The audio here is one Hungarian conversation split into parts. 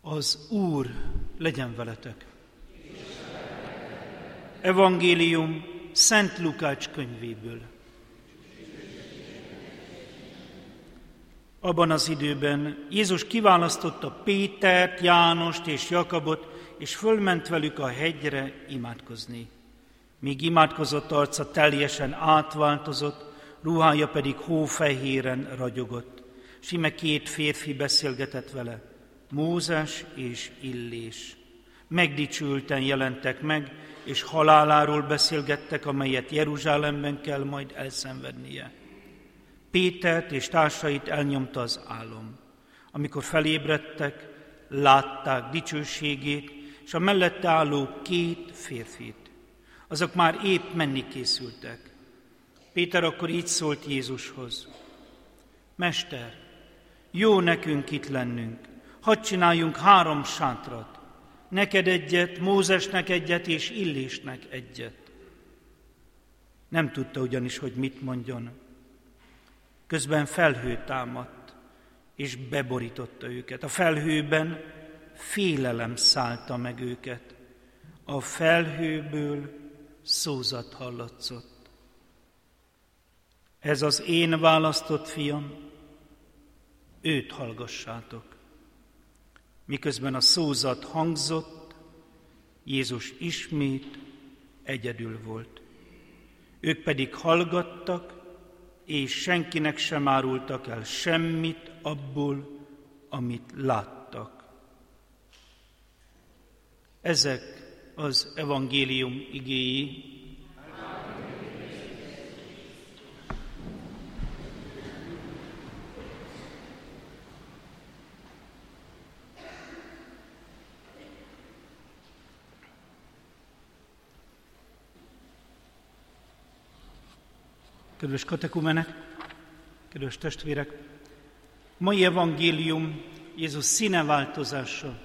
Az Úr legyen veletek. Evangélium Szent Lukács könyvéből. Abban az időben Jézus kiválasztotta Pétert, Jánost és Jakabot, és fölment velük a hegyre imádkozni. Míg imádkozott, arca teljesen átváltozott, ruhája pedig hófehéren ragyogott. S íme 2 férfi beszélgetett vele, Mózes és Illés. Megdicsülten jelentek meg, és haláláról beszélgettek, amelyet Jeruzsálemben kell majd elszenvednie. Pétert és társait elnyomta az álom. Amikor felébredtek, látták dicsőségét, és a mellette álló 2 férfit. Azok már épp menni készültek. Péter akkor így szólt Jézushoz: Mester, jó nekünk itt lennünk, hadd csináljunk 3 sátrat, neked egyet, Mózesnek egyet és Illésnek egyet. Nem tudta ugyanis, hogy mit mondjon. Közben felhő támadt, és beborította őket. A felhőben félelem szállta meg őket. A felhőből szózat hallatszott: Ez az én választott fiam, őt hallgassátok. Miközben a szózat hangzott, Jézus ismét egyedül volt. Ők pedig hallgattak, és senkinek sem árultak el semmit abból, amit láttak. Ezek az evangélium igéi. Kedves katekumenek, kedves testvérek, mai evangélium Jézus színeváltozása.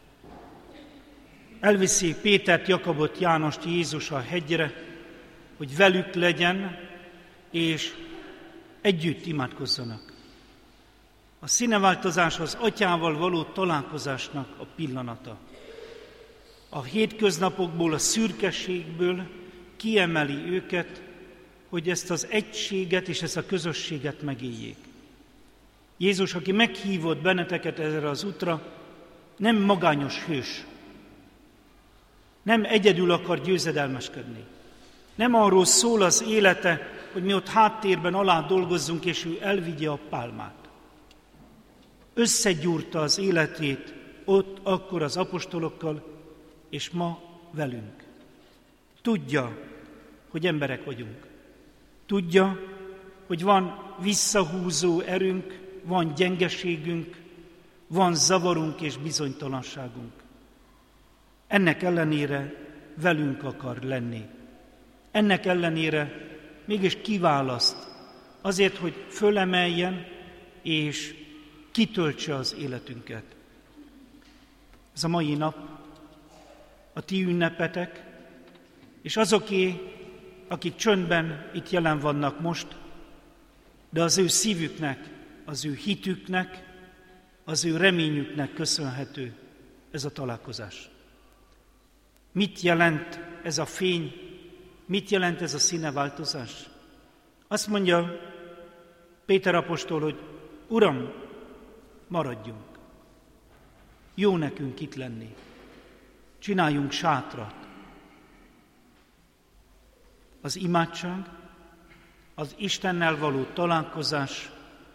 Elviszi Pétert, Jakabot, Jánost Jézus a hegyre, hogy velük legyen, és együtt imádkozzanak. A színeváltozás az Atyával való találkozásnak a pillanata. A hétköznapokból, a szürkeségből kiemeli őket, hogy ezt az egységet és ezt a közösséget megéljék. Jézus, aki meghívott benneteket erre az útra, nem magányos hős, nem egyedül akar győzedelmeskedni. Nem arról szól az élete, hogy mi ott háttérben alá dolgozzunk, és ő elvigye a pálmát. Összegyúrta az életét ott, akkor az apostolokkal, és ma velünk. Tudja, hogy emberek vagyunk. Tudja, hogy van visszahúzó erőnk, van gyengeségünk, van zavarunk és bizonytalanságunk. Ennek ellenére velünk akar lenni. Ennek ellenére mégis kiválaszt azért, hogy fölemeljen és kitöltse az életünket. Ez a mai nap a ti ünnepetek, és azoké, akik csöndben itt jelen vannak most, de az ő szívüknek, az ő hitüknek, az ő reményüknek köszönhető ez a találkozás. Mit jelent ez a fény? Mit jelent ez a színeváltozás? Azt mondja Péter apostol, hogy Uram, maradjunk. Jó nekünk itt lenni. Csináljunk sátrat. Az imádság, az Istennel való találkozás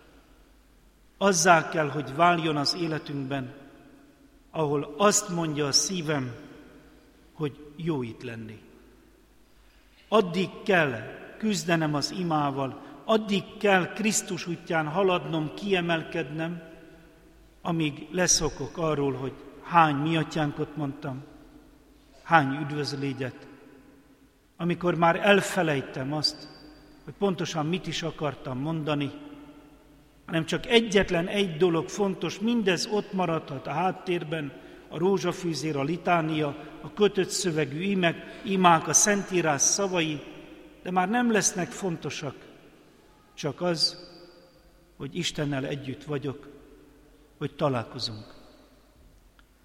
azzá kell, hogy váljon az életünkben, ahol azt mondja a szívem, hogy jó itt lenni. Addig kell küzdenem az imával, addig kell Krisztus útján haladnom, kiemelkednem, amíg leszokok arról, hogy hány mi atyánkot mondtam, hány üdvözlégyet, amikor már elfelejtem azt, hogy pontosan mit is akartam mondani, hanem csak egyetlen egy dolog fontos, mindez ott maradhat a háttérben, a rózsafűzér, a litánia, a kötött szövegű imák, a Szentírás szavai, de már nem lesznek fontosak, csak az, hogy Istennel együtt vagyok, hogy találkozunk.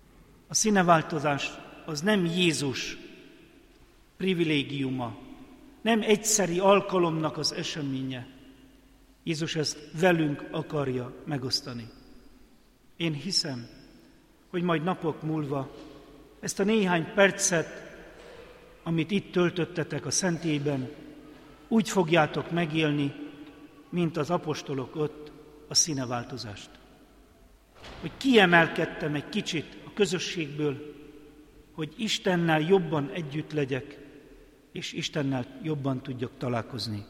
A színeváltozás az nem Jézus privilégiuma, nem egyszeri alkalomnak az eseménye. Jézus ezt velünk akarja megosztani. Én hiszem, hogy majd napok múlva ezt a néhány percet, amit itt töltöttetek a szentélyben, úgy fogjátok megélni, mint az apostolok ott a színeváltozást. Hogy kiemelkedtem egy kicsit a közösségből, hogy Istennel jobban együtt legyek, és Istennel jobban tudjak találkozni.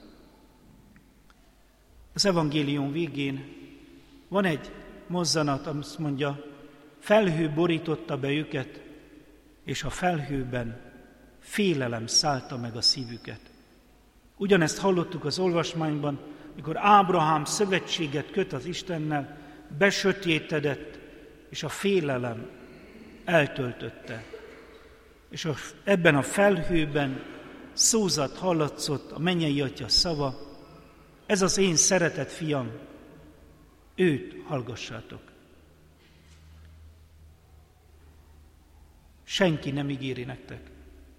Az evangélium végén van egy mozzanat, azt mondja, felhő borította be őket, és a felhőben félelem szállta meg a szívüket. Ugyanezt hallottuk az olvasmányban, mikor Ábrahám szövetséget köt az Istennel, besötétedett, és a félelem eltöltötte. És ebben a felhőben szózat hallatszott a mennyei Atya szava, ez az én szeretett fiam, őt hallgassátok. Senki nem ígéri nektek,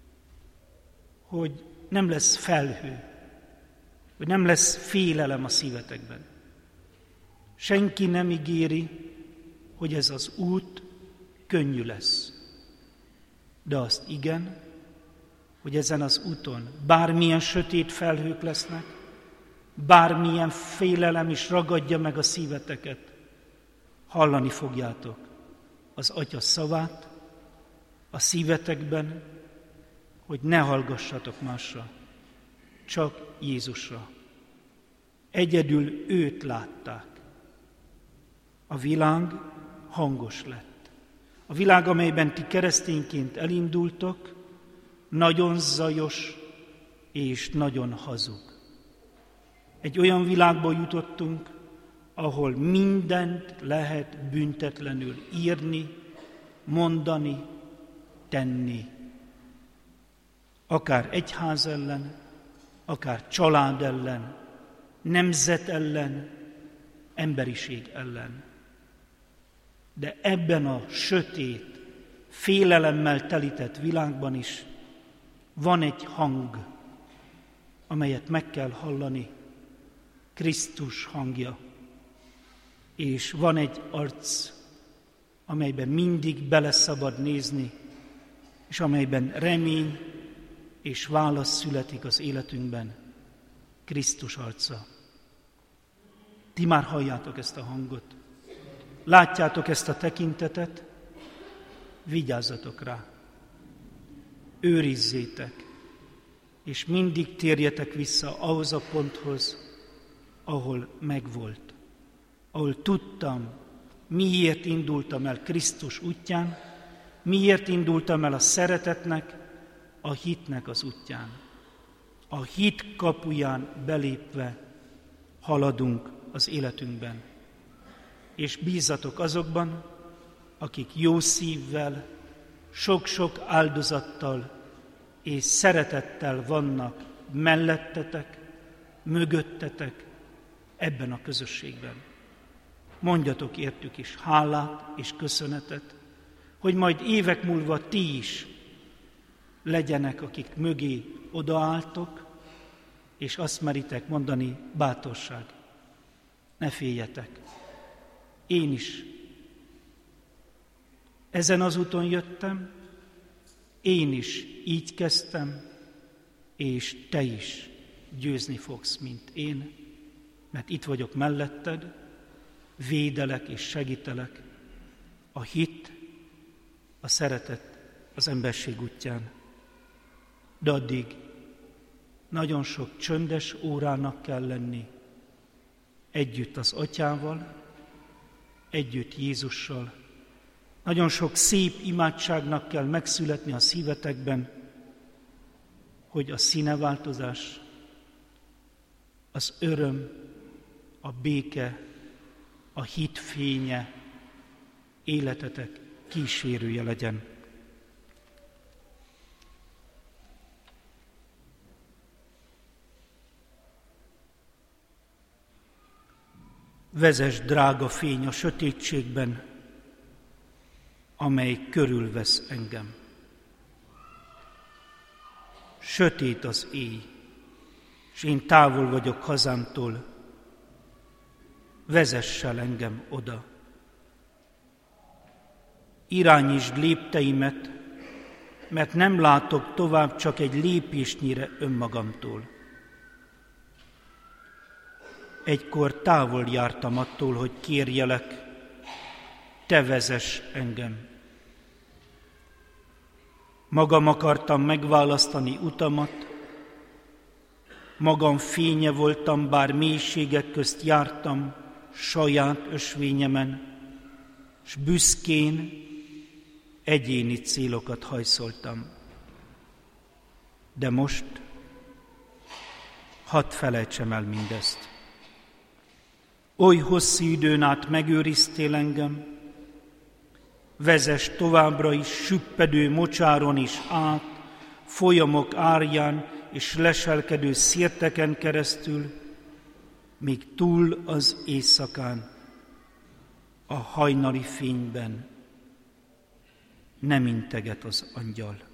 hogy nem lesz felhő, hogy nem lesz félelem a szívetekben. Senki nem ígéri, hogy ez az út könnyű lesz. De azt igen, hogy ezen az úton bármilyen sötét felhők lesznek, bármilyen félelem is ragadja meg a szíveteket, hallani fogjátok az Atya szavát a szívetekben, hogy ne hallgassatok másra, csak Jézusra. Egyedül őt látták. A világ hangos lett. A világ, amelyben ti keresztényként elindultok, nagyon zajos és nagyon hazug. Egy olyan világba jutottunk, ahol mindent lehet büntetlenül írni, mondani, tenni. Akár egyház ellen, akár család ellen, nemzet ellen, emberiség ellen. De ebben a sötét, félelemmel telített világban is van egy hang, amelyet meg kell hallani, Krisztus hangja, és van egy arc, amelyben mindig bele szabad nézni, és amelyben remény és válasz születik az életünkben, Krisztus arca. Ti már halljátok ezt a hangot, látjátok ezt a tekintetet, vigyázzatok rá, őrizzétek, és mindig térjetek vissza ahhoz a ponthoz, ahol megvolt, ahol tudtam, miért indultam el Krisztus útján, miért indultam el a szeretetnek, a hitnek az útján. A hit kapuján belépve haladunk az életünkben. És bízzatok azokban, akik jó szívvel, sok-sok áldozattal és szeretettel vannak mellettetek, mögöttetek ebben a közösségben. Mondjatok értük is hálát és köszönetet, hogy majd évek múlva ti is legyenek, akik mögé odaálltok, és azt meritek mondani, bátorság, ne féljetek. Én is ezen az úton jöttem, én is így kezdtem, és te is győzni fogsz, mint én, mert itt vagyok melletted, védelek és segítelek a hit, a szeretet, az emberség útján. De addig nagyon sok csöndes órának kell lenni, együtt az Atyával, együtt Jézussal. Nagyon sok szép imádságnak kell megszületni a szívetekben, hogy a színeváltozás, az öröm, a béke, a hit fénye életetek kísérője legyen. Vezess, drága fény, a sötétségben, amely körülvesz engem. Sötét az éj, és én távol vagyok hazámtól, vezess el engem oda. Irányítsd lépteimet, mert nem látok tovább csak egy lépésnyire önmagamtól. Egykor távol jártam attól, hogy kérjelek, te vezess engem. Magam akartam megválasztani utamat, magam fénye voltam, bár mélységek közt jártam saját ösvényemen, s büszkén egyéni célokat hajszoltam. De most hadd felejtsem el mindezt. Oly hosszú időn át megőriztél engem, vezess továbbra is süppedő mocsáron is át, folyamok árján és leselkedő szirteken keresztül, míg túl az éjszakán, a hajnali fényben nem integet az angyal.